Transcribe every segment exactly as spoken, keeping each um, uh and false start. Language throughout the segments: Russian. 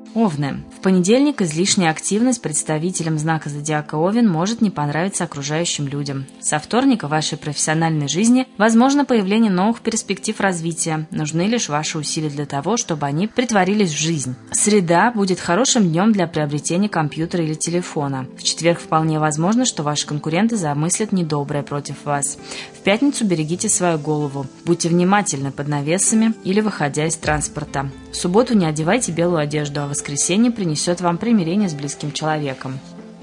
Овны. В понедельник излишняя активность представителям знака зодиака Овен может не понравиться окружающим людям. Со вторника в вашей профессиональной жизни возможно появление новых перспектив развития. Нужны лишь ваши усилия для того, чтобы они претворились в жизнь. Среда будет хорошим днем для приобретения компьютера или телефона. В четверг вполне возможно, что ваши конкуренты замыслят недоброе против вас. В пятницу берегите свою голову. Будьте внимательны под навесами или выходя из транспорта. В субботу не одевайте белую одежду, а в воскресенье принесет вам примирение с близким человеком.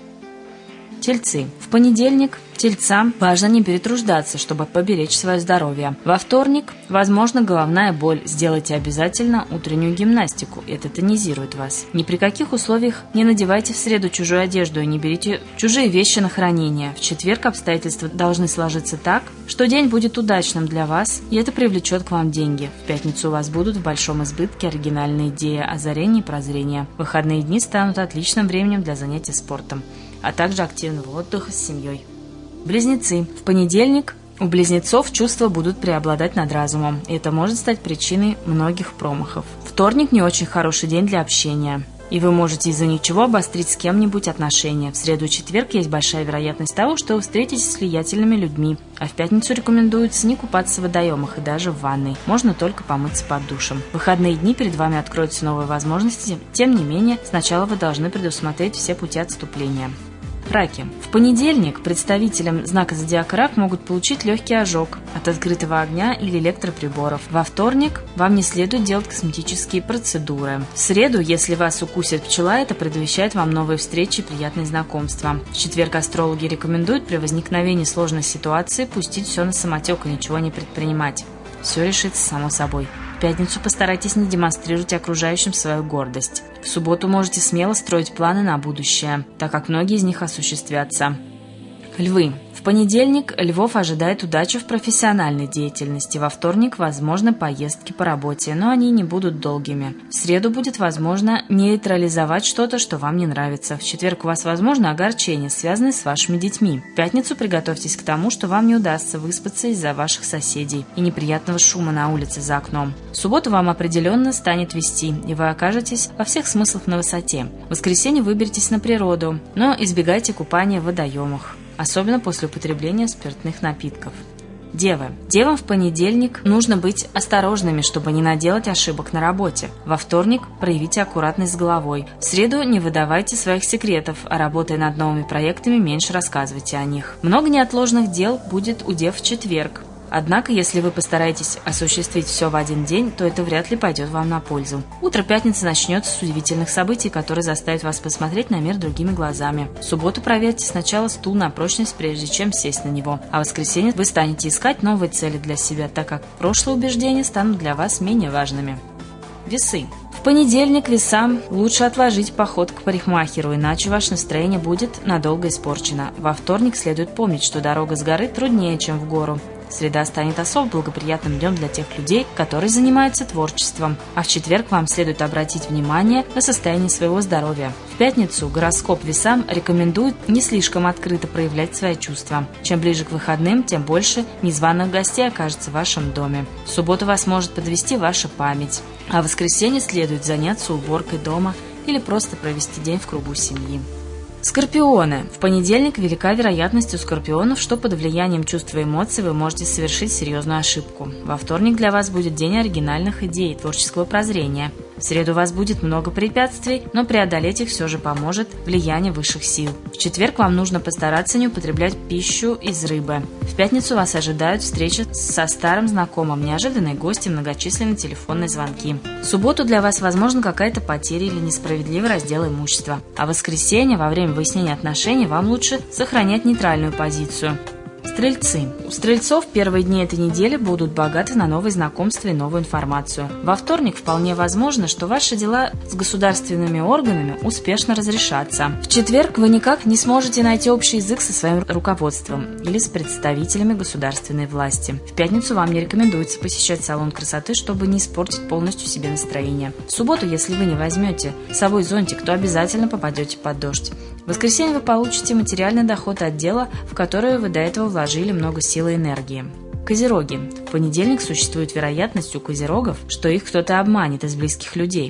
Тельцы. В понедельник тельцам важно не перетруждаться, чтобы поберечь свое здоровье. Во вторник, возможно, головная боль. Сделайте обязательно утреннюю гимнастику. Это тонизирует вас. Ни при каких условиях не надевайте в среду чужую одежду и не берите чужие вещи на хранение. В четверг обстоятельства должны сложиться так, что день будет удачным для вас, и это привлечет к вам деньги. В пятницу у вас будут в большом избытке оригинальные идеи, озарения и прозрения. Выходные дни станут отличным временем для занятий спортом, а также активного отдыха с семьей. Близнецы. В понедельник у близнецов чувства будут преобладать над разумом, и это может стать причиной многих промахов. Вторник не очень хороший день для общения, и вы можете из-за ничего обострить с кем-нибудь отношения. В среду и четверг есть большая вероятность того, что вы встретитесь с влиятельными людьми, а в пятницу рекомендуется не купаться в водоемах и даже в ванной. Можно только помыться под душем. В выходные дни перед вами откроются новые возможности, тем не менее, сначала вы должны предусмотреть все пути отступления. Раки. В понедельник представителям знака зодиака Рак могут получить легкий ожог от открытого огня или электроприборов. Во вторник вам не следует делать косметические процедуры. В среду, если вас укусит пчела, это предвещает вам новые встречи и приятные знакомства. В четверг астрологи рекомендуют при возникновении сложной ситуации пустить все на самотек и ничего не предпринимать. Все решится само собой. В пятницу постарайтесь не демонстрировать окружающим свою гордость. В субботу можете смело строить планы на будущее, так как многие из них осуществятся. Львы. В понедельник львов ожидает удача в профессиональной деятельности. Во вторник, возможно, поездки по работе, но они не будут долгими. В среду будет возможно нейтрализовать что-то, что вам не нравится. В четверг у вас возможно огорчение, связанное с вашими детьми. В пятницу приготовьтесь к тому, что вам не удастся выспаться из-за ваших соседей и неприятного шума на улице за окном. В субботу вам определенно станет вести, и вы окажетесь во всех смыслах на высоте. В воскресенье выберитесь на природу, но избегайте купания в водоемах, особенно после употребления спиртных напитков. Девы. Девам в понедельник нужно быть осторожными, чтобы не наделать ошибок на работе. Во вторник проявите аккуратность с головой. В среду не выдавайте своих секретов, а работая над новыми проектами, меньше рассказывайте о них. Много неотложных дел будет у дев в четверг. Однако, если вы постараетесь осуществить все в один день, то это вряд ли пойдет вам на пользу. Утро пятницы начнется с удивительных событий, которые заставят вас посмотреть на мир другими глазами. В субботу проверьте сначала стул на прочность, прежде чем сесть на него. А в воскресенье вы станете искать новые цели для себя, так как прошлые убеждения станут для вас менее важными. Весы. В понедельник весам лучше отложить поход к парикмахеру, иначе ваше настроение будет надолго испорчено. Во вторник следует помнить, что дорога с горы труднее, чем в гору. Среда станет особо благоприятным днем для тех людей, которые занимаются творчеством. А в четверг вам следует обратить внимание на состояние своего здоровья. В пятницу гороскоп весам рекомендует не слишком открыто проявлять свои чувства. Чем ближе к выходным, тем больше незваных гостей окажется в вашем доме. В субботу вас может подвести ваша память. А в воскресенье следует заняться уборкой дома или просто провести день в кругу семьи. Скорпионы. В понедельник велика вероятность у скорпионов, что под влиянием чувств и эмоций вы можете совершить серьезную ошибку. Во вторник для вас будет день оригинальных идей и творческого прозрения. В среду у вас будет много препятствий, но преодолеть их все же поможет влияние высших сил. В четверг вам нужно постараться не употреблять пищу из рыбы. В пятницу вас ожидают встречи со старым знакомым, неожиданные гости, многочисленные телефонные звонки. В субботу для вас возможна какая-то потеря или несправедливый раздел имущества. А в воскресенье во время выяснения отношений вам лучше сохранять нейтральную позицию. Стрельцы. У стрельцов первые дни этой недели будут богаты на новые знакомства и новую информацию. Во вторник вполне возможно, что ваши дела с государственными органами успешно разрешатся. В четверг вы никак не сможете найти общий язык со своим руководством или с представителями государственной власти. В пятницу вам не рекомендуется посещать салон красоты, чтобы не испортить полностью себе настроение. В субботу, если вы не возьмете с собой зонтик, то обязательно попадете под дождь. В воскресенье вы получите материальный доход от дела, в которое вы до этого вложили много сил и энергии. Козероги. В понедельник существует вероятность у козерогов, что их кто-то обманет из близких людей.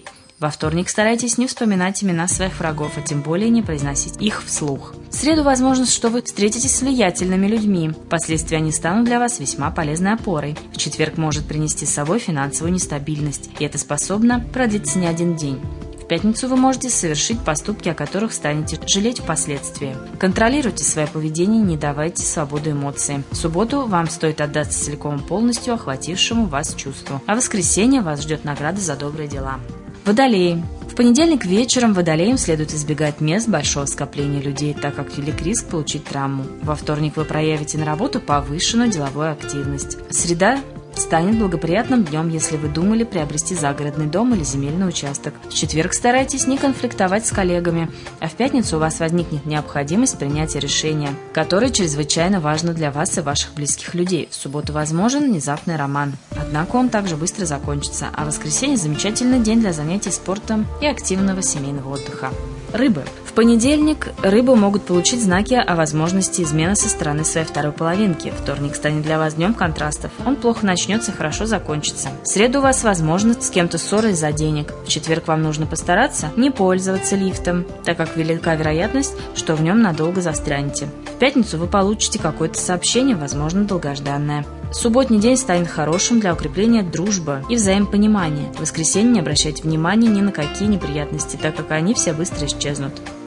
Во вторник старайтесь не вспоминать имена своих врагов, а тем более не произносить их вслух. В среду возможность, что вы встретитесь с влиятельными людьми. Впоследствии они станут для вас весьма полезной опорой. В четверг может принести с собой финансовую нестабильность, и это способно продлиться не один день. В пятницу вы можете совершить поступки, о которых станете жалеть впоследствии. Контролируйте свое поведение и не давайте свободу эмоциям. В субботу вам стоит отдаться целиком и полностью охватившему вас чувству, а в воскресенье вас ждет награда за добрые дела. Водолеи. В понедельник вечером водолеям следует избегать мест большого скопления людей, так как велик риск получить травму. Во вторник вы проявите на работу повышенную деловую активность. Среда станет благоприятным днем, если вы думали приобрести загородный дом или земельный участок. В четверг старайтесь не конфликтовать с коллегами, а в пятницу у вас возникнет необходимость принятия решения, которое чрезвычайно важно для вас и ваших близких людей. В субботу возможен внезапный роман, однако он также быстро закончится, а в воскресенье замечательный день для занятий спортом и активного семейного отдыха. Рыбы. В понедельник рыбы могут получить знаки о возможности измены со стороны своей второй половинки. Вторник станет для вас днем контрастов. Он плохо начнется и хорошо закончится. В среду у вас возможность с кем-то ссора из-за денег. В четверг вам нужно постараться не пользоваться лифтом, так как велика вероятность, что в нем надолго застрянете. В пятницу вы получите какое-то сообщение, возможно, долгожданное. Субботний день станет хорошим для укрепления дружбы и взаимопонимания. В воскресенье не обращайте внимания ни на какие неприятности, так как они все быстро исчезнут.